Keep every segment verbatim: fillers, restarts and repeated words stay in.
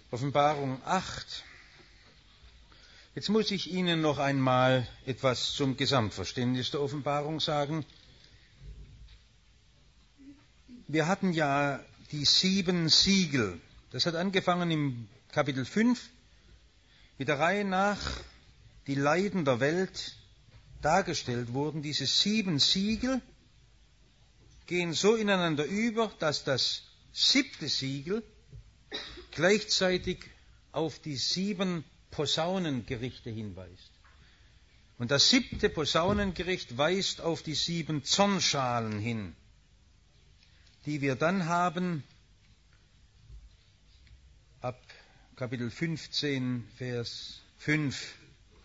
Offenbarung acht. Jetzt muss ich Ihnen noch einmal etwas zum Gesamtverständnis der Offenbarung sagen. Wir hatten ja die sieben Siegel. Das hat angefangen im Kapitel fünf, wie der Reihe nach die Leiden der Welt dargestellt wurden. Diese sieben Siegel gehen so ineinander über, dass das siebte Siegel gleichzeitig auf die sieben Posaunengerichte hinweist. Und das siebte Posaunengericht weist auf die sieben Zornschalen hin, die wir dann haben ab Kapitel fünfzehn, Vers fünf.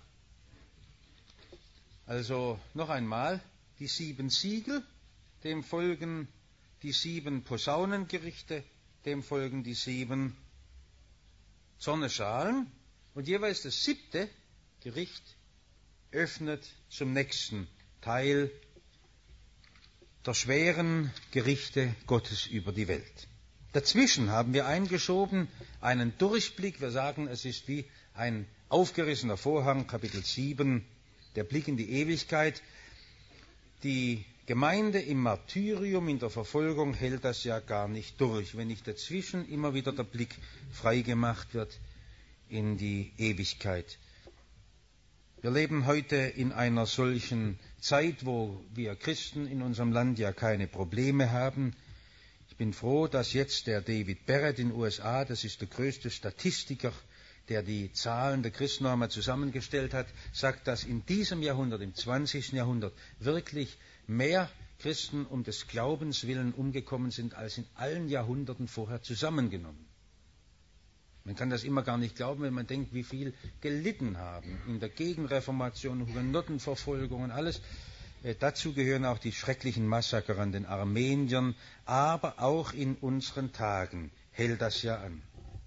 Also noch einmal, die sieben Siegel, dem folgen die sieben Posaunengerichte, dem folgen die sieben Zornschalen. Und jeweils das siebte Gericht öffnet zum nächsten Teil der schweren Gerichte Gottes über die Welt. Dazwischen haben wir eingeschoben einen Durchblick. Wir sagen, es ist wie ein aufgerissener Vorhang, Kapitel sieben, der Blick in die Ewigkeit. Die Gemeinde im Martyrium, in der Verfolgung, hält das ja gar nicht durch, wenn nicht dazwischen immer wieder der Blick freigemacht wird in die Ewigkeit. Wir leben heute in einer solchen Zeit, wo wir Christen in unserem Land ja keine Probleme haben. Ich bin froh, dass jetzt der David Barrett in den U S A, das ist der größte Statistiker, der die Zahlen der Christen noch einmal zusammengestellt hat, sagt, dass in diesem Jahrhundert, im zwanzigsten Jahrhundert, wirklich mehr Christen um des Glaubens willen umgekommen sind, als in allen Jahrhunderten vorher zusammengenommen. Man kann das immer gar nicht glauben, wenn man denkt, wie viel gelitten haben in der Gegenreformation, Hugenottenverfolgungen, alles. Äh, dazu gehören auch die schrecklichen Massaker an den Armeniern, aber auch in unseren Tagen hält das ja an.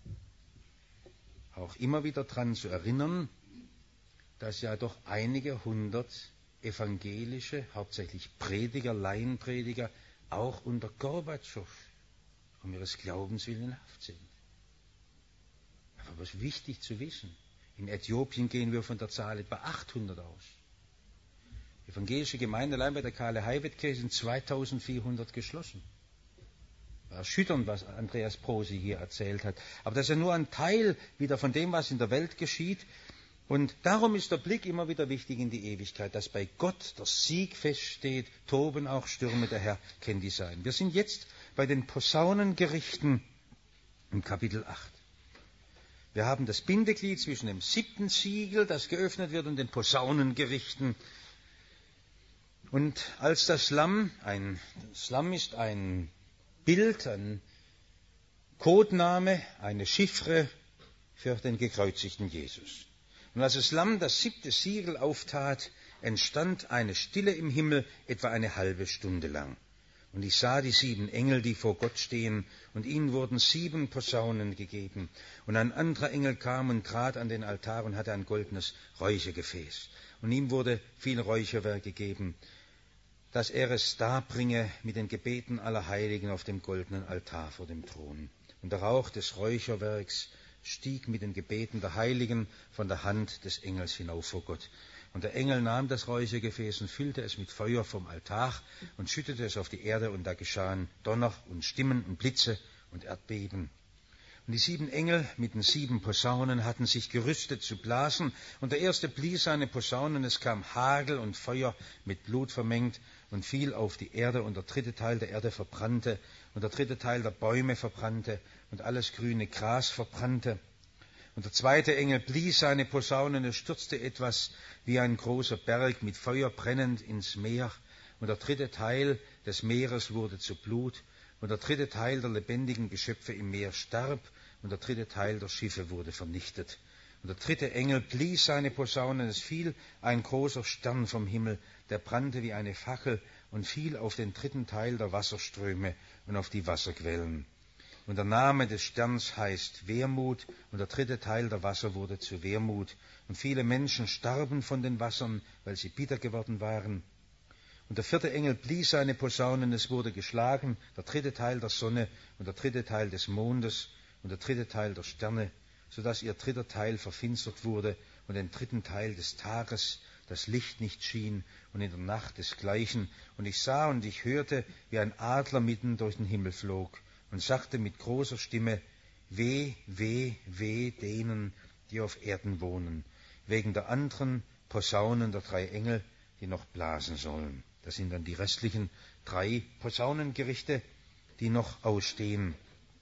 Auch immer wieder daran zu erinnern, dass ja doch einige hundert evangelische, hauptsächlich Prediger, Laienprediger, auch unter Gorbatschow um ihres Glaubens willen in Haft sind. Aber was wichtig zu wissen, in Äthiopien gehen wir von der Zahl etwa achthundert aus. Die evangelische Gemeinde allein bei der Kahle-Heiwet-Kirche sind zweitausendvierhundert geschlossen. Erschütternd, was Andreas Prosi hier erzählt hat. Aber das ist ja nur ein Teil wieder von dem, was in der Welt geschieht. Und darum ist der Blick immer wieder wichtig in die Ewigkeit, dass bei Gott der Sieg feststeht, toben auch Stürme, der Herr kennt die Seinen. Wir sind jetzt bei den Posaunengerichten im Kapitel acht. Wir haben das Bindeglied zwischen dem siebten Siegel, das geöffnet wird, und den Posaunengerichten. Und als das Lamm, ein das Lamm ist ein Bild, ein Codename, eine Chiffre für den gekreuzigten Jesus. Und als das Lamm das siebte Siegel auftat, entstand eine Stille im Himmel etwa eine halbe Stunde lang. Und ich sah die sieben Engel, die vor Gott stehen, und ihnen wurden sieben Posaunen gegeben. Und ein anderer Engel kam und trat an den Altar und hatte ein goldenes Räuchergefäß. Und ihm wurde viel Räucherwerk gegeben, dass er es darbringe mit den Gebeten aller Heiligen auf dem goldenen Altar vor dem Thron. Und der Rauch des Räucherwerks stieg mit den Gebeten der Heiligen von der Hand des Engels hinauf vor Gott. Und der Engel nahm das Räuchergefäß und füllte es mit Feuer vom Altar und schüttete es auf die Erde, und da geschahen Donner und Stimmen und Blitze und Erdbeben. Und die sieben Engel mit den sieben Posaunen hatten sich gerüstet zu blasen, und der erste blies seine Posaune, und es kam Hagel und Feuer mit Blut vermengt und fiel auf die Erde, und der dritte Teil der Erde verbrannte, und der dritte Teil der Bäume verbrannte, und alles grüne Gras verbrannte. Und der zweite Engel blies seine Posaune, und es stürzte etwas wie ein großer Berg mit Feuer brennend ins Meer. Und der dritte Teil des Meeres wurde zu Blut. Und der dritte Teil der lebendigen Geschöpfe im Meer starb. Und der dritte Teil der Schiffe wurde vernichtet. Und der dritte Engel blies seine Posaune, und es fiel ein großer Stern vom Himmel, der brannte wie eine Fackel und fiel auf den dritten Teil der Wasserströme und auf die Wasserquellen. Und der Name des Sterns heißt Wermut, und der dritte Teil der Wasser wurde zu Wermut. Und viele Menschen starben von den Wassern, weil sie bitter geworden waren. Und der vierte Engel blies seine Posaune, und es wurde geschlagen, der dritte Teil der Sonne und der dritte Teil des Mondes und der dritte Teil der Sterne sodass ihr dritter Teil verfinstert wurde und den dritten Teil des Tages das Licht nicht schien und in der Nacht desgleichen. Und ich sah und ich hörte, wie ein Adler mitten durch den Himmel flog und sagte mit großer Stimme, weh, weh, weh denen, die auf Erden wohnen, wegen der anderen Posaunen der drei Engel, die noch blasen sollen. Das sind dann die restlichen drei Posaunengerichte, die noch ausstehen.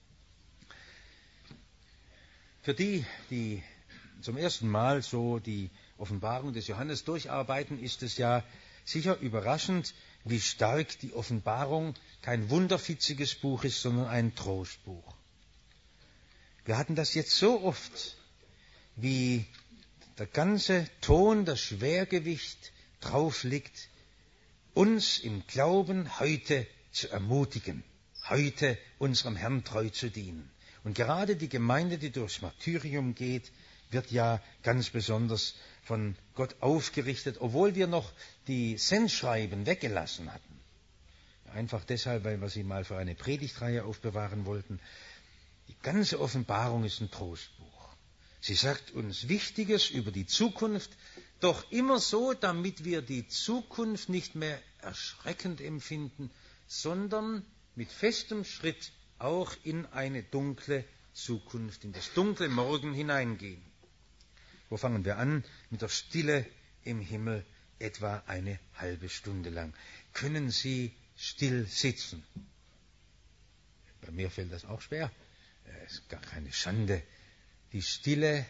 Für die, die zum ersten Mal so die Offenbarung des Johannes durcharbeiten, ist es ja sicher überraschend, wie stark die Offenbarung kein wunderfitziges Buch ist, sondern ein Trostbuch. Wir hatten das jetzt so oft, wie der ganze Ton, das Schwergewicht drauf liegt, uns im Glauben heute zu ermutigen, heute unserem Herrn treu zu dienen. Und gerade die Gemeinde, die durchs Martyrium geht, wird ja ganz besonders von Gott aufgerichtet, obwohl wir noch die Sendschreiben weggelassen hatten. Einfach deshalb, weil wir sie mal für eine Predigtreihe aufbewahren wollten. Die ganze Offenbarung ist ein Trostbuch. Sie sagt uns Wichtiges über die Zukunft, doch immer so, damit wir die Zukunft nicht mehr erschreckend empfinden, sondern mit festem Schritt auch in eine dunkle Zukunft, in das dunkle Morgen hineingehen. Wo fangen wir an? Mit der Stille im Himmel, etwa eine halbe Stunde lang. Können Sie still sitzen? Bei mir fällt das auch schwer. Es ist gar keine Schande. Die Stille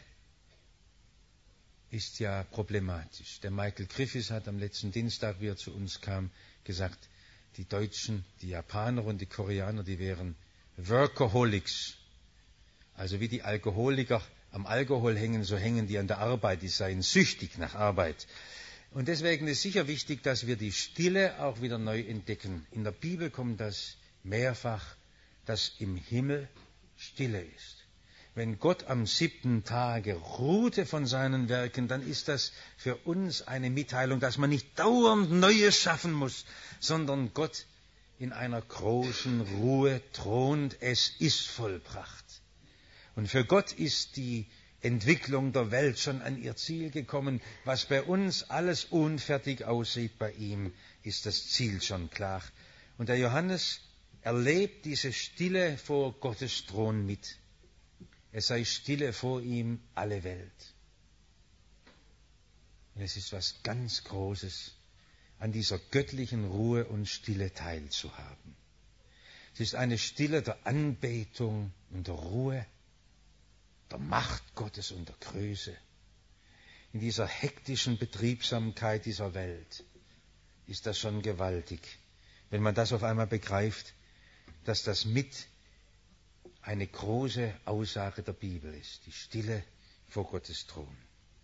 ist ja problematisch. Der Michael Griffiths hat am letzten Dienstag, wie er zu uns kam, gesagt, die Deutschen, die Japaner und die Koreaner, die wären Workaholics. Also wie die Alkoholiker am Alkohol hängen, so hängen die an der Arbeit, die seien süchtig nach Arbeit. Und deswegen ist sicher wichtig, dass wir die Stille auch wieder neu entdecken. In der Bibel kommt das mehrfach, dass im Himmel Stille ist. Wenn Gott am siebten Tage ruhte von seinen Werken, dann ist das für uns eine Mitteilung, dass man nicht dauernd Neues schaffen muss, sondern Gott in einer großen Ruhe thront. Es ist vollbracht. Und für Gott ist die Entwicklung der Welt schon an ihr Ziel gekommen. Was bei uns alles unfertig aussieht, bei ihm ist das Ziel schon klar. Und der Johannes erlebt diese Stille vor Gottes Thron mit. Es sei Stille vor ihm alle Welt. Und es ist was ganz Großes, an dieser göttlichen Ruhe und Stille teilzuhaben. Es ist eine Stille der Anbetung und der Ruhe, der Macht Gottes und der Größe. In dieser hektischen Betriebsamkeit dieser Welt ist das schon gewaltig, wenn man das auf einmal begreift, dass das mit eine große Aussage der Bibel ist, die Stille vor Gottes Thron.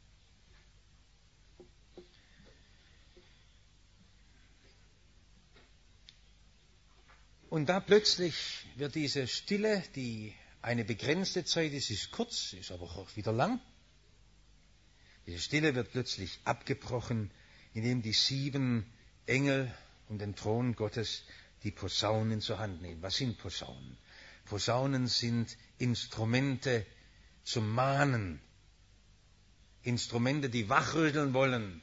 Und da plötzlich wird diese Stille, die eine begrenzte Zeit ist, ist kurz, ist aber auch wieder lang. Diese Stille wird plötzlich abgebrochen, indem die sieben Engel um den Thron Gottes die Posaunen zur Hand nehmen. Was sind Posaunen? Posaunen sind Instrumente zum Mahnen, Instrumente, die wachrütteln wollen,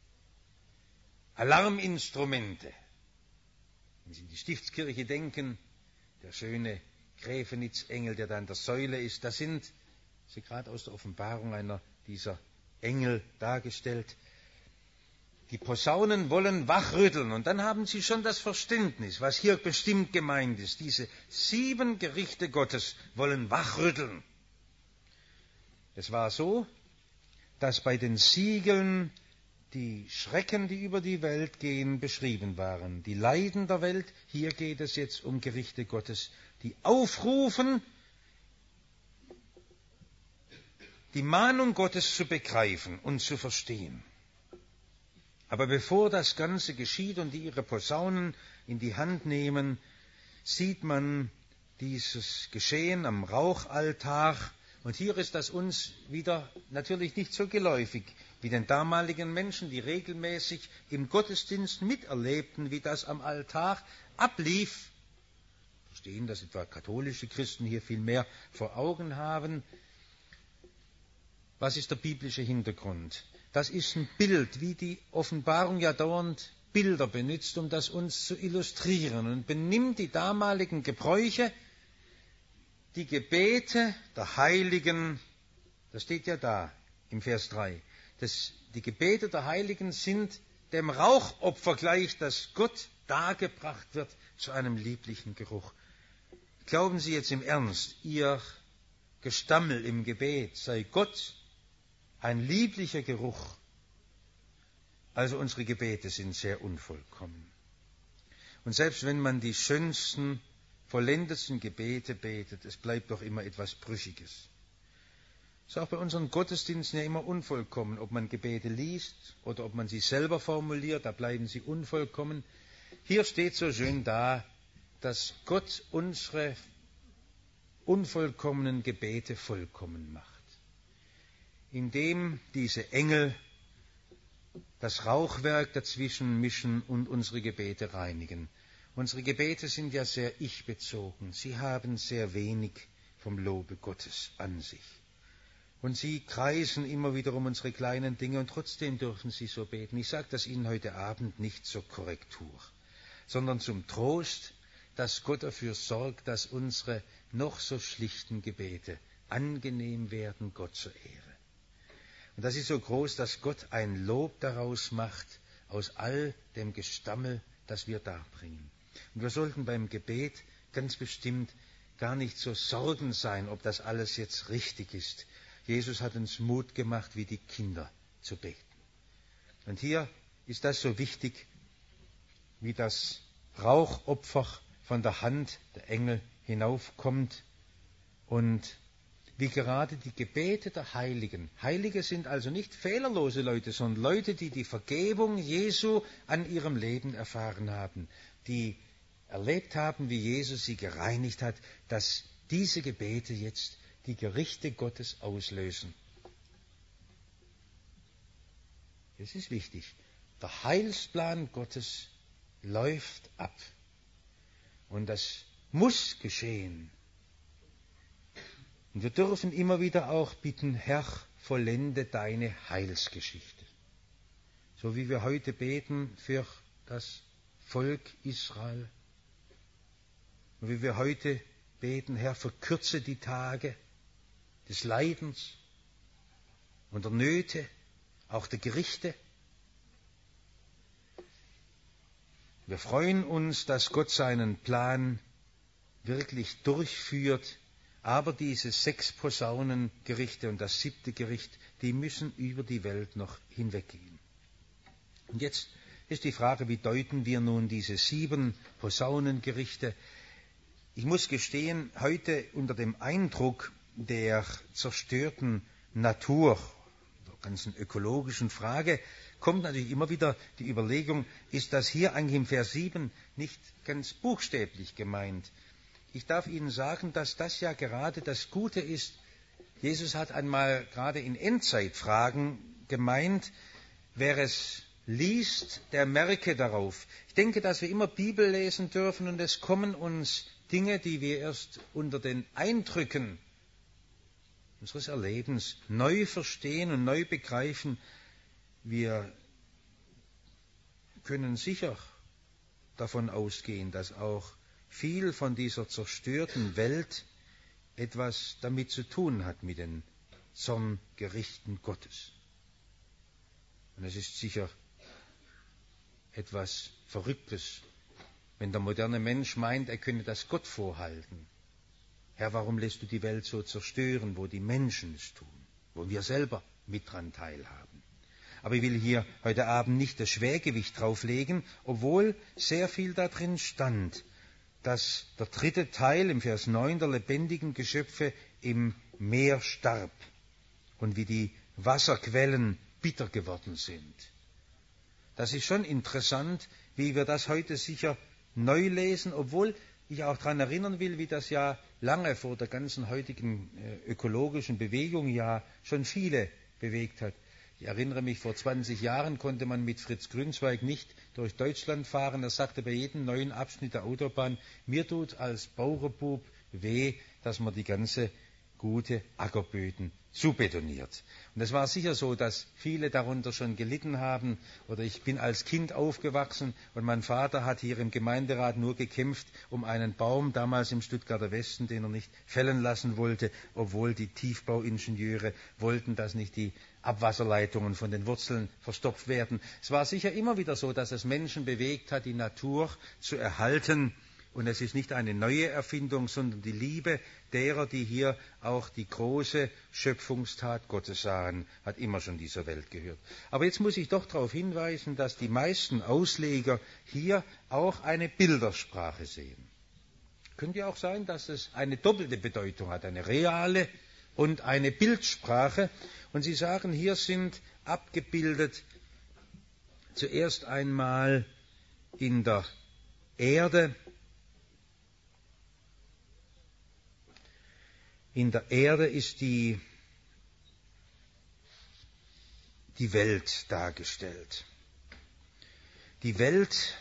Alarminstrumente. Wenn Sie in die Stiftskirche denken, der schöne Gräfenitz-Engel, der da an der Säule ist, da sind Sie gerade aus der Offenbarung einer dieser Engel dargestellt. Die Posaunen wollen wachrütteln und dann haben Sie schon das Verständnis, was hier bestimmt gemeint ist. Diese sieben Gerichte Gottes wollen wachrütteln. Es war so, dass bei den Siegeln die Schrecken, die über die Welt gehen, beschrieben waren. Die Leiden der Welt, hier geht es jetzt um Gerichte Gottes, die aufrufen, die Mahnung Gottes zu begreifen und zu verstehen. Aber bevor das Ganze geschieht und die ihre Posaunen in die Hand nehmen, sieht man dieses Geschehen am Rauchaltar. Und hier ist das uns wieder natürlich nicht so geläufig wie den damaligen Menschen, die regelmäßig im Gottesdienst miterlebten, wie das am Altar ablief. Verstehen, dass etwa katholische Christen hier viel mehr vor Augen haben. Was ist der biblische Hintergrund? Das ist ein Bild, wie die Offenbarung ja dauernd Bilder benutzt, um das uns zu illustrieren, und benimmt die damaligen Gebräuche, die Gebete der Heiligen, das steht ja da im Vers drei, das, die Gebete der Heiligen sind dem Rauchopfer gleich, das Gott dargebracht wird zu einem lieblichen Geruch. Glauben Sie jetzt im Ernst, Ihr Gestammel im Gebet sei Gott ein lieblicher Geruch? Also unsere Gebete sind sehr unvollkommen. Und selbst wenn man die schönsten, vollendetsten Gebete betet, es bleibt doch immer etwas Brüchiges. Es ist auch bei unseren Gottesdiensten ja immer unvollkommen. Ob man Gebete liest oder ob man sie selber formuliert, da bleiben sie unvollkommen. Hier steht so schön da, dass Gott unsere unvollkommenen Gebete vollkommen macht, indem diese Engel das Rauchwerk dazwischen mischen und unsere Gebete reinigen. Unsere Gebete sind ja sehr ich-bezogen. Sie haben sehr wenig vom Lobe Gottes an sich. Und sie kreisen immer wieder um unsere kleinen Dinge, und trotzdem dürfen sie so beten. Ich sage das Ihnen heute Abend nicht zur Korrektur, sondern zum Trost, dass Gott dafür sorgt, dass unsere noch so schlichten Gebete angenehm werden, Gott zur Ehre. Und das ist so groß, dass Gott ein Lob daraus macht, aus all dem Gestammel, das wir darbringen. Und wir sollten beim Gebet ganz bestimmt gar nicht so Sorgen sein, ob das alles jetzt richtig ist. Jesus hat uns Mut gemacht, wie die Kinder zu beten. Und hier ist das so wichtig, wie das Rauchopfer von der Hand der Engel hinaufkommt und wie gerade die Gebete der Heiligen. Heilige sind also nicht fehlerlose Leute, sondern Leute, die die Vergebung Jesu an ihrem Leben erfahren haben, die erlebt haben, wie Jesus sie gereinigt hat, dass diese Gebete jetzt die Gerichte Gottes auslösen. Es ist wichtig. Der Heilsplan Gottes läuft ab. Und das muss geschehen. Und wir dürfen immer wieder auch bitten, Herr, vollende deine Heilsgeschichte. So wie wir heute beten für das Volk Israel. Und wie wir heute beten, Herr, verkürze die Tage des Leidens und der Nöte, auch der Gerichte. Wir freuen uns, dass Gott seinen Plan wirklich durchführt, aber diese sechs Posaunengerichte und das siebte Gericht, die müssen über die Welt noch hinweggehen. Und jetzt ist die Frage, wie deuten wir nun diese sieben Posaunengerichte? Ich muss gestehen, heute unter dem Eindruck der zerstörten Natur, der ganzen ökologischen Frage, kommt natürlich immer wieder die Überlegung, ist das hier eigentlich im Vers sieben nicht ganz buchstäblich gemeint? Ich darf Ihnen sagen, dass das ja gerade das Gute ist. Jesus hat einmal gerade in Endzeitfragen gemeint, wer es liest, der merke darauf. Ich denke, dass wir immer Bibel lesen dürfen, und es kommen uns Dinge, die wir erst unter den Eindrücken unseres Erlebens neu verstehen und neu begreifen. Wir können sicher davon ausgehen, dass auch viel von dieser zerstörten Welt etwas damit zu tun hat mit den Zorngerichten Gottes. Und es ist sicher etwas Verrücktes, wenn der moderne Mensch meint, er könne das Gott vorhalten. Herr, warum lässt du die Welt so zerstören, wo die Menschen es tun, wo wir selber mit dran teilhaben? Aber ich will hier heute Abend nicht das Schwergewicht drauflegen, obwohl sehr viel da drin stand, dass der dritte Teil im Vers neun der lebendigen Geschöpfe im Meer starb und wie die Wasserquellen bitter geworden sind. Das ist schon interessant, wie wir das heute sicher neu lesen, obwohl ich auch daran erinnern will, wie das ja lange vor der ganzen heutigen äh, ökologischen Bewegung ja schon viele bewegt hat. Ich erinnere mich, vor zwanzig Jahren konnte man mit Fritz Grünzweig nicht durch Deutschland fahren. Er sagte bei jedem neuen Abschnitt der Autobahn, mir tut als Bauernbub weh, dass man die ganze gute Ackerböden zubetoniert. Und es war sicher so, dass viele darunter schon gelitten haben. Oder ich bin als Kind aufgewachsen und mein Vater hat hier im Gemeinderat nur gekämpft um einen Baum, damals im Stuttgarter Westen, den er nicht fällen lassen wollte, obwohl die Tiefbauingenieure wollten, dass nicht die Abwasserleitungen von den Wurzeln verstopft werden. Es war sicher immer wieder so, dass es Menschen bewegt hat, die Natur zu erhalten. Und es ist nicht eine neue Erfindung, sondern die Liebe derer, die hier auch die große Schöpfungstat Gottes sahen, hat immer schon dieser Welt gehört. Aber jetzt muss ich doch darauf hinweisen, dass die meisten Ausleger hier auch eine Bildersprache sehen. Könnte ja auch sein, dass es eine doppelte Bedeutung hat, eine reale und eine Bildsprache. Und sie sagen, hier sind abgebildet zuerst einmal in der Erde, In der Erde ist die, die Welt dargestellt. Die Welt,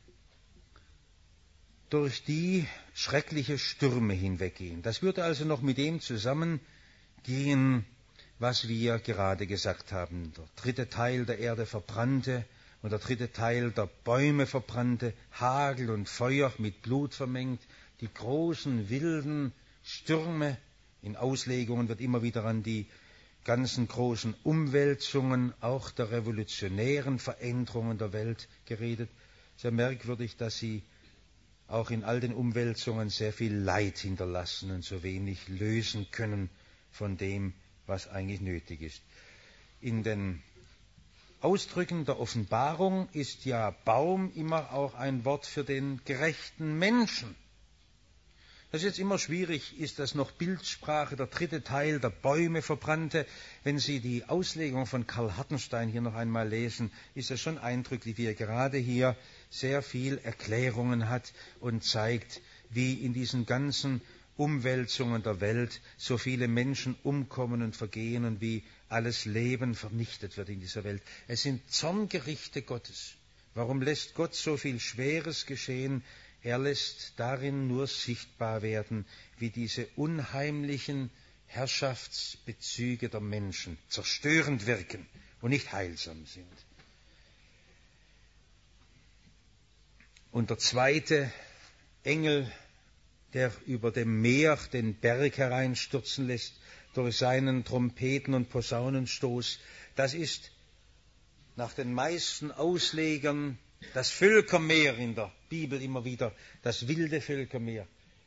durch die schreckliche Stürme hinweggehen. Das würde also noch mit dem zusammengehen, was wir gerade gesagt haben. Der dritte Teil der Erde verbrannte und der dritte Teil der Bäume verbrannte, Hagel und Feuer mit Blut vermengt, die großen wilden Stürme. In Auslegungen wird immer wieder an die ganzen großen Umwälzungen, auch der revolutionären Veränderungen der Welt geredet. Sehr merkwürdig, dass sie auch in all den Umwälzungen sehr viel Leid hinterlassen und so wenig lösen können von dem, was eigentlich nötig ist. In den Ausdrücken der Offenbarung ist ja Baum immer auch ein Wort für den gerechten Menschen. Das ist jetzt immer schwierig, ist das noch Bildsprache, der dritte Teil der Bäume verbrannte. Wenn Sie die Auslegung von Karl Hartenstein hier noch einmal lesen, ist es schon eindrücklich, wie er gerade hier sehr viel Erklärungen hat und zeigt, wie in diesen ganzen Umwälzungen der Welt so viele Menschen umkommen und vergehen und wie alles Leben vernichtet wird in dieser Welt. Es sind Zorngerichte Gottes. Warum lässt Gott so viel Schweres geschehen? Er lässt darin nur sichtbar werden, wie diese unheimlichen Herrschaftsbezüge der Menschen zerstörend wirken und nicht heilsam sind. Und der zweite Engel, der über dem Meer den Berg hereinstürzen lässt, durch seinen Trompeten- und Posaunenstoß, das ist nach den meisten Auslegern das Völkermeer in der Bibel immer wieder, das wilde Völkermeer.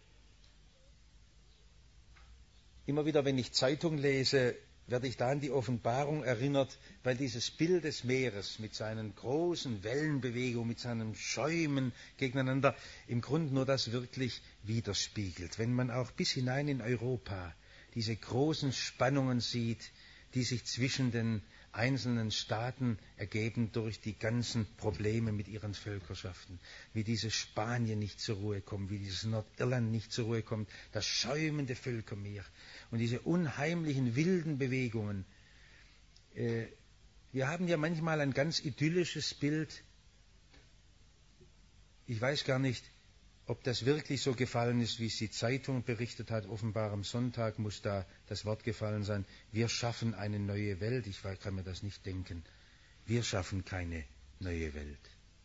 Immer wieder, wenn ich Zeitung lese, werde ich da an die Offenbarung erinnert, weil dieses Bild des Meeres mit seinen großen Wellenbewegungen, mit seinen Schäumen gegeneinander im Grunde nur das wirklich widerspiegelt. Wenn man auch bis hinein in Europa diese großen Spannungen sieht, die sich zwischen den einzelnen Staaten ergeben durch die ganzen Probleme mit ihren Völkerschaften, wie dieses Spanien nicht zur Ruhe kommt, wie dieses Nordirland nicht zur Ruhe kommt, das schäumende Völkermeer und diese unheimlichen wilden Bewegungen. Äh, wir haben ja manchmal ein ganz idyllisches Bild. Ich weiß gar nicht, ob das wirklich so gefallen ist, wie es die Zeitung berichtet hat. Offenbar am Sonntag muss da das Wort gefallen sein, wir schaffen eine neue Welt. Ich kann mir das nicht denken. Wir schaffen keine neue Welt.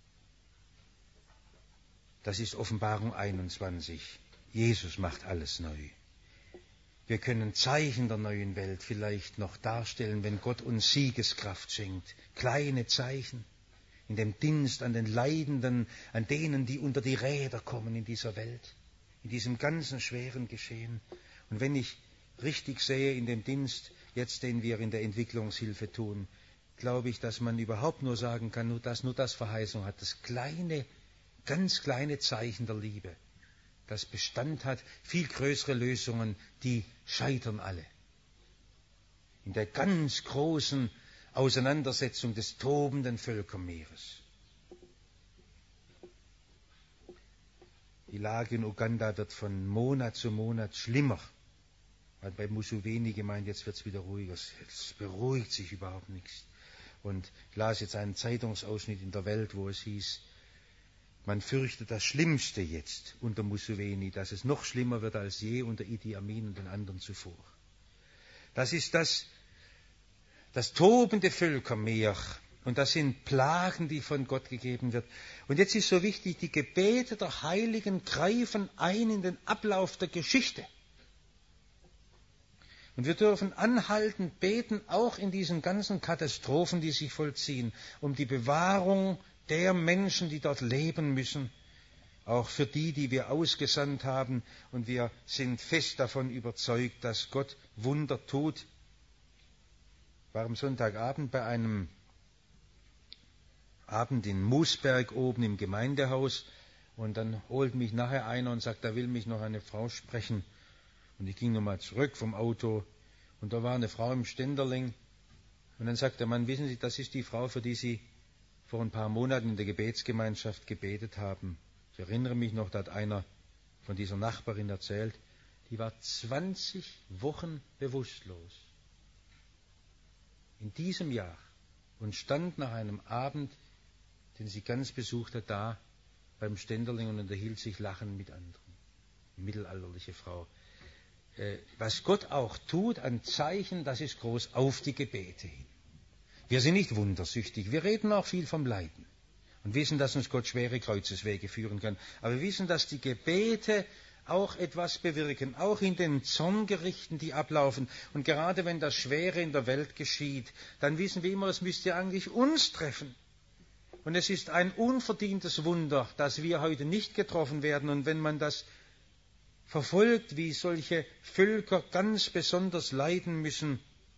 Das ist Offenbarung einundzwanzig. Jesus macht alles neu. Wir können Zeichen der neuen Welt vielleicht noch darstellen, wenn Gott uns Siegeskraft schenkt. Kleine Zeichen. In dem Dienst an den Leidenden, an denen, die unter die Räder kommen in dieser Welt, in diesem ganzen schweren Geschehen. Und wenn ich richtig sehe in dem Dienst, jetzt den wir in der Entwicklungshilfe tun, glaube ich, dass man überhaupt nur sagen kann, dass nur das Verheißung hat, das kleine, ganz kleine Zeichen der Liebe, das Bestand hat, viel größere Lösungen, die scheitern alle. In der ganz großen Auseinandersetzung des tobenden Völkermeeres. Die Lage in Uganda wird von Monat zu Monat schlimmer. Hat bei Museveni gemeint, jetzt wird es wieder ruhiger. Es beruhigt sich überhaupt nichts. Und ich las jetzt einen Zeitungsausschnitt in der Welt, wo es hieß, man fürchtet das Schlimmste jetzt unter Museveni, dass es noch schlimmer wird als je unter Idi Amin und den anderen zuvor. Das ist das, das tobende Völkermeer. Und das sind Plagen, die von Gott gegeben wird. Und jetzt ist so wichtig, die Gebete der Heiligen greifen ein in den Ablauf der Geschichte. Und wir dürfen anhaltend beten, auch in diesen ganzen Katastrophen, die sich vollziehen, um die Bewahrung der Menschen, die dort leben müssen, auch für die, die wir ausgesandt haben. Und wir sind fest davon überzeugt, dass Gott Wunder tut. Ich war am Sonntagabend bei einem Abend in Moosberg oben im Gemeindehaus und dann holt mich nachher einer und sagt, da will mich noch eine Frau sprechen. Und ich ging nochmal zurück vom Auto und da war eine Frau im Ständerling und dann sagt der Mann, wissen Sie, das ist die Frau, für die Sie vor ein paar Monaten in der Gebetsgemeinschaft gebetet haben. Ich erinnere mich noch, da hat einer von dieser Nachbarin erzählt, die war zwanzig Wochen bewusstlos. In diesem Jahr und stand nach einem Abend, den sie ganz besucht hat, da beim Ständerling und unterhielt sich lachend mit anderen. Eine mittelalterliche Frau. Äh, was Gott auch tut an Zeichen, das ist groß auf die Gebete hin. Wir sind nicht wundersüchtig, wir reden auch viel vom Leiden und wissen, dass uns Gott schwere Kreuzeswege führen kann. Aber wir wissen, dass die Gebete auch etwas bewirken, auch in den Zorngerichten, die ablaufen. Und gerade wenn das Schwere in der Welt geschieht, dann wissen wir immer, es müsste eigentlich uns treffen. Und es ist ein unverdientes Wunder, dass wir heute nicht getroffen werden. Und wenn man das verfolgt, wie solche Völker ganz besonders leiden müssen,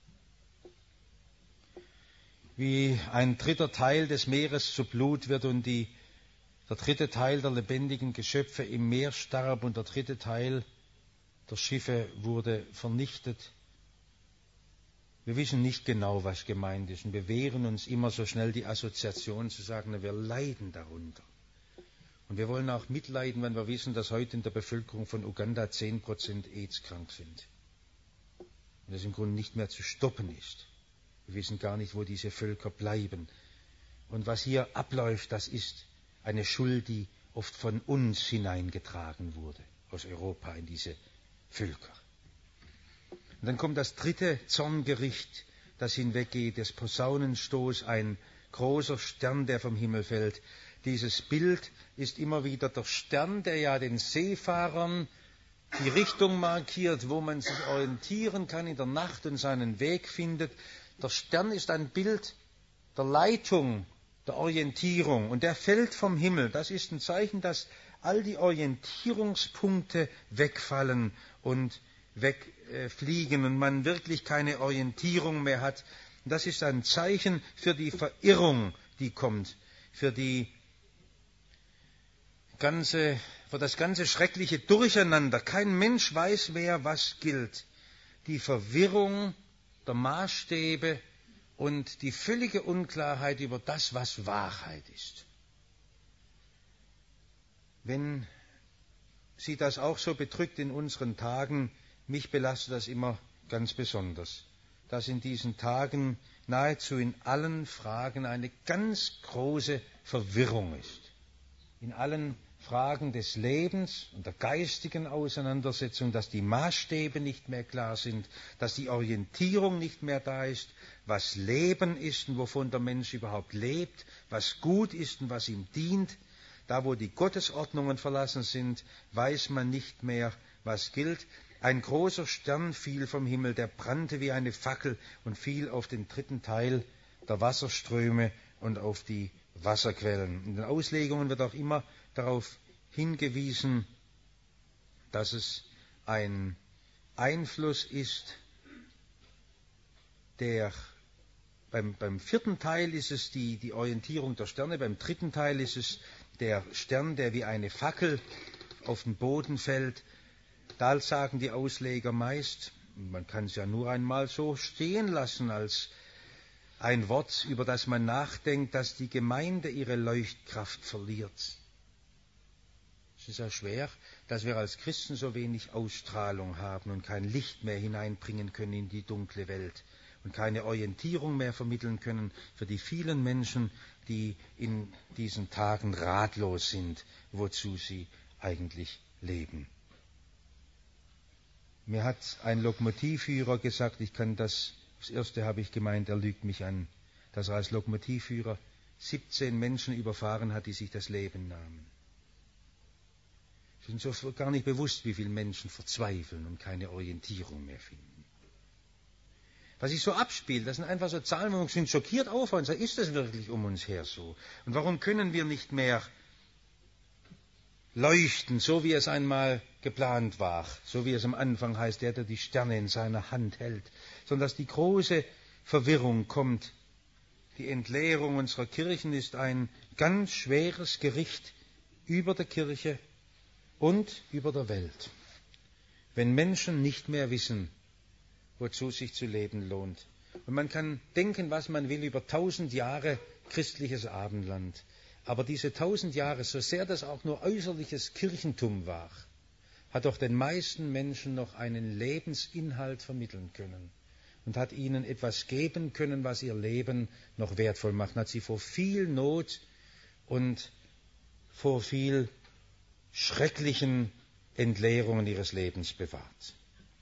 wie ein dritter Teil des Meeres zu Blut wird und die, der dritte Teil der lebendigen Geschöpfe im Meer starb und der dritte Teil der Schiffe wurde vernichtet. Wir wissen nicht genau, was gemeint ist und wir wehren uns immer so schnell die Assoziation zu sagen, na, wir leiden darunter. Und wir wollen auch mitleiden, wenn wir wissen, dass heute in der Bevölkerung von Uganda zehn Prozent AIDS krank sind. Und das im Grunde nicht mehr zu stoppen ist. Wir wissen gar nicht, wo diese Völker bleiben. Und was hier abläuft, das ist eine Schuld, die oft von uns hineingetragen wurde, aus Europa in diese Völker. Und dann kommt das dritte Zorngericht, das hinweggeht, des Posaunenstoß, ein großer Stern, der vom Himmel fällt. Dieses Bild ist immer wieder der Stern, der ja den Seefahrern die Richtung markiert, wo man sich orientieren kann in der Nacht und seinen Weg findet. Der Stern ist ein Bild der Leitung, der Orientierung und der fällt vom Himmel. Das ist ein Zeichen, dass all die Orientierungspunkte wegfallen und wegfliegen und man wirklich keine Orientierung mehr hat. Und das ist ein Zeichen für die Verirrung, die kommt, für die ganze, für das ganze schreckliche Durcheinander. Kein Mensch weiß mehr, was gilt. Die Verwirrung der Maßstäbe und die völlige Unklarheit über das, was Wahrheit ist. Wenn Sie das auch so bedrückt in unseren Tagen, mich belastet das immer ganz besonders, dass in diesen Tagen nahezu in allen Fragen eine ganz große Verwirrung ist. In allen Fragen des Lebens und der geistigen Auseinandersetzung, dass die Maßstäbe nicht mehr klar sind, dass die Orientierung nicht mehr da ist, was Leben ist und wovon der Mensch überhaupt lebt, was gut ist und was ihm dient. Da, wo die Gottesordnungen verlassen sind, weiß man nicht mehr, was gilt. Ein großer Stern fiel vom Himmel, der brannte wie eine Fackel und fiel auf den dritten Teil der Wasserströme und auf die Wasserquellen. In den Auslegungen wird auch immer darauf hingewiesen, dass es ein Einfluss ist, der beim, beim vierten Teil ist es die, die Orientierung der Sterne, beim dritten Teil ist es der Stern, der wie eine Fackel auf den Boden fällt. Da sagen die Ausleger meist, man kann es ja nur einmal so stehen lassen als ein Wort, über das man nachdenkt, dass die Gemeinde ihre Leuchtkraft verliert. Es ist ja schwer, dass wir als Christen so wenig Ausstrahlung haben und kein Licht mehr hineinbringen können in die dunkle Welt und keine Orientierung mehr vermitteln können für die vielen Menschen, die in diesen Tagen ratlos sind, wozu sie eigentlich leben. Mir hat ein Lokomotivführer gesagt, ich kann das, das erste habe ich gemeint, er lügt mich an, dass er als Lokomotivführer siebzehn Menschen überfahren hat, die sich das Leben nahmen. Es ist uns so gar nicht bewusst, wie viele Menschen verzweifeln und keine Orientierung mehr finden. Was sich so abspielt, das sind einfach so Zahlen, wo wir sind schockiert auf und sagen, ist das wirklich um uns her so? Und warum können wir nicht mehr leuchten, so wie es einmal geplant war, so wie es am Anfang heißt, der, der die Sterne in seiner Hand hält, sondern dass die große Verwirrung kommt. Die Entleerung unserer Kirchen ist ein ganz schweres Gericht über der Kirche und über der Welt. Wenn Menschen nicht mehr wissen, wozu sich zu leben lohnt. Und man kann denken, was man will über tausend Jahre christliches Abendland. Aber diese tausend Jahre, so sehr das auch nur äußerliches Kirchentum war, hat doch den meisten Menschen noch einen Lebensinhalt vermitteln können und hat ihnen etwas geben können, was ihr Leben noch wertvoll macht, hat sie vor viel Not und vor viel schrecklichen Entleerungen ihres Lebens bewahrt.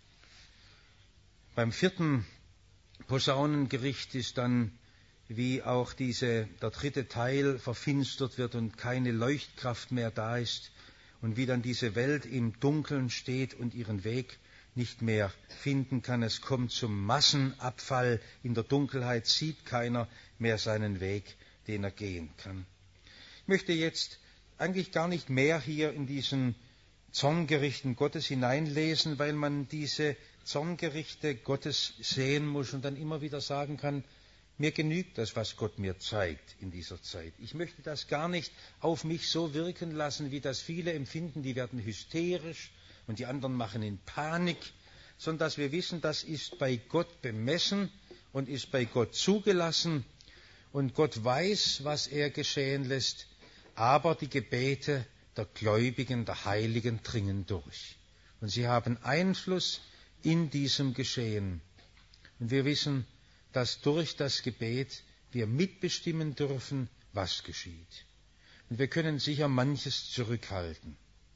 Beim vierten Posaunengericht ist dann, wie auch diese, der dritte Teil verfinstert wird und keine Leuchtkraft mehr da ist und wie dann diese Welt im Dunkeln steht und ihren Weg nicht mehr finden kann. Es kommt zum Massenabfall. In der Dunkelheit sieht keiner mehr seinen Weg, den er gehen kann. Ich möchte jetzt eigentlich gar nicht mehr hier in diesen Zorngerichten Gottes hineinlesen, weil man diese Zorngerichte Gottes sehen muss und dann immer wieder sagen kann, mir genügt das, was Gott mir zeigt in dieser Zeit. Ich möchte das gar nicht auf mich so wirken lassen, wie das viele empfinden, die werden hysterisch und die anderen machen in Panik, sondern dass wir wissen, das ist bei Gott bemessen und ist bei Gott zugelassen und Gott weiß, was er geschehen lässt, aber die Gebete der Gläubigen, der Heiligen dringen durch. Und sie haben Einfluss in diesem Geschehen. Und wir wissen, dass durch das Gebet wir mitbestimmen dürfen, was geschieht. Und wir können sicher manches zurückhalten.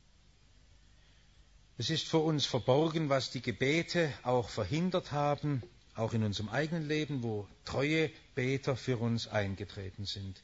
Es ist vor uns verborgen, was die Gebete auch verhindert haben, auch in unserem eigenen Leben, wo treue Beter für uns eingetreten sind.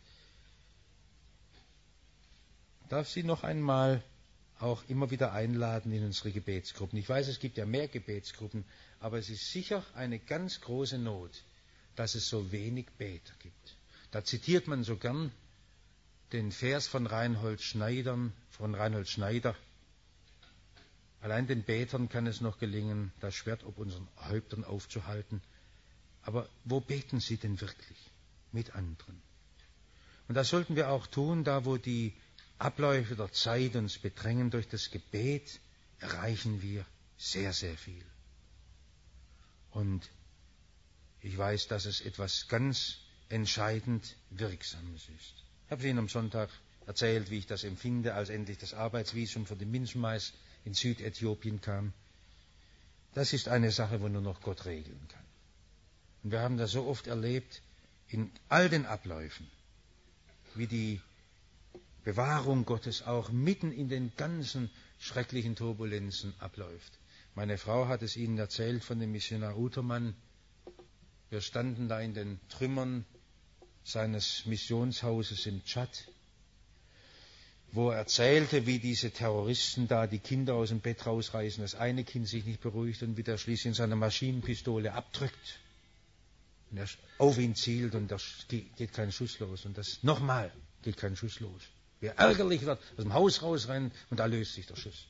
Ich darf Sie noch einmal auch immer wieder einladen in unsere Gebetsgruppen. Ich weiß, es gibt ja mehr Gebetsgruppen, aber es ist sicher eine ganz große Not, dass es so wenig Beter gibt. Da zitiert man so gern den Vers von Reinhold Schneidern, von Reinhold Schneider. Allein den Betern kann es noch gelingen, das Schwert ob unseren Häuptern aufzuhalten. Aber wo beten sie denn wirklich? Mit anderen. Und das sollten wir auch tun, da wo die Abläufe der Zeit uns bedrängen. Durch das Gebet erreichen wir sehr, sehr viel. Und ich weiß, dass es etwas ganz entscheidend Wirksames ist. Ich habe Ihnen am Sonntag erzählt, wie ich das empfinde, als endlich das Arbeitsvisum für den Minschmais in Südäthiopien kam. Das ist eine Sache, wo nur noch Gott regeln kann. Und wir haben das so oft erlebt, in all den Abläufen, wie die Bewahrung Gottes auch mitten in den ganzen schrecklichen Turbulenzen abläuft. Meine Frau hat es Ihnen erzählt von dem Missionar Utermann. Wir standen da in den Trümmern seines Missionshauses im Tschad, wo er erzählte, wie diese Terroristen da die Kinder aus dem Bett rausreißen, das eine Kind sich nicht beruhigt und wieder schließlich in seiner Maschinenpistole abdrückt und er auf ihn zielt und da geht kein Schuss los und das nochmal geht kein Schuss los. Wie ärgerlich wird, aus dem Haus rausrennen und da löst sich der Schuss.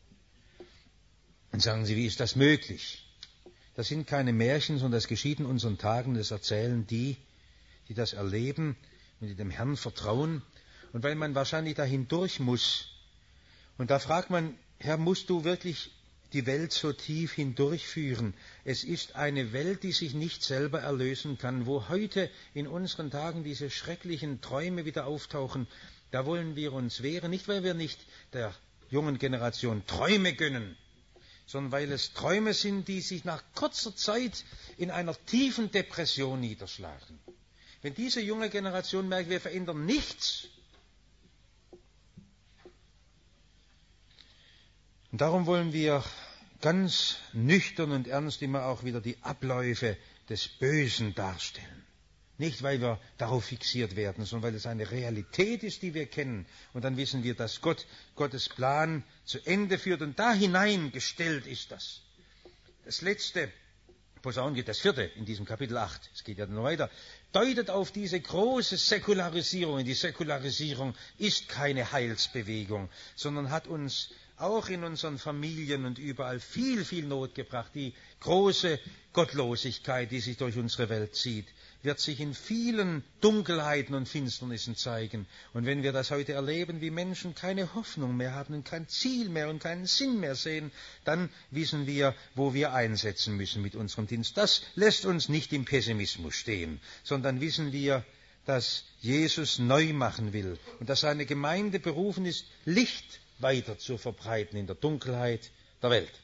Und sagen Sie, wie ist das möglich? Das sind keine Märchen, sondern das geschieht in unseren Tagen. Das erzählen die, die das erleben und die dem Herrn vertrauen. Und weil man wahrscheinlich dahin durch muss. Und da fragt man, Herr, musst du wirklich die Welt so tief hindurchführen? Es ist eine Welt, die sich nicht selber erlösen kann. Wo heute in unseren Tagen diese schrecklichen Träume wieder auftauchen, da wollen wir uns wehren. Nicht, weil wir nicht der jungen Generation Träume gönnen, sondern weil es Träume sind, die sich nach kurzer Zeit in einer tiefen Depression niederschlagen. Wenn diese junge Generation merkt, wir verändern nichts. Und darum wollen wir ganz nüchtern und ernst immer auch wieder die Abläufe des Bösen darstellen. Nicht, weil wir darauf fixiert werden, sondern weil es eine Realität ist, die wir kennen. Und dann wissen wir, dass Gott Gottes Plan zu Ende führt. Und da hineingestellt ist das. Das letzte Posaunenlied, das vierte in diesem Kapitel acht, es geht ja noch weiter, deutet auf diese große Säkularisierung. Und die Säkularisierung ist keine Heilsbewegung, sondern hat uns auch in unseren Familien und überall viel, viel Not gebracht. Die große Gottlosigkeit, die sich durch unsere Welt zieht, wird sich in vielen Dunkelheiten und Finsternissen zeigen. Und wenn wir das heute erleben, wie Menschen keine Hoffnung mehr haben und kein Ziel mehr und keinen Sinn mehr sehen, dann wissen wir, wo wir einsetzen müssen mit unserem Dienst. Das lässt uns nicht im Pessimismus stehen, sondern wissen wir, dass Jesus neu machen will und dass seine Gemeinde berufen ist, Licht weiter zu verbreiten in der Dunkelheit der Welt.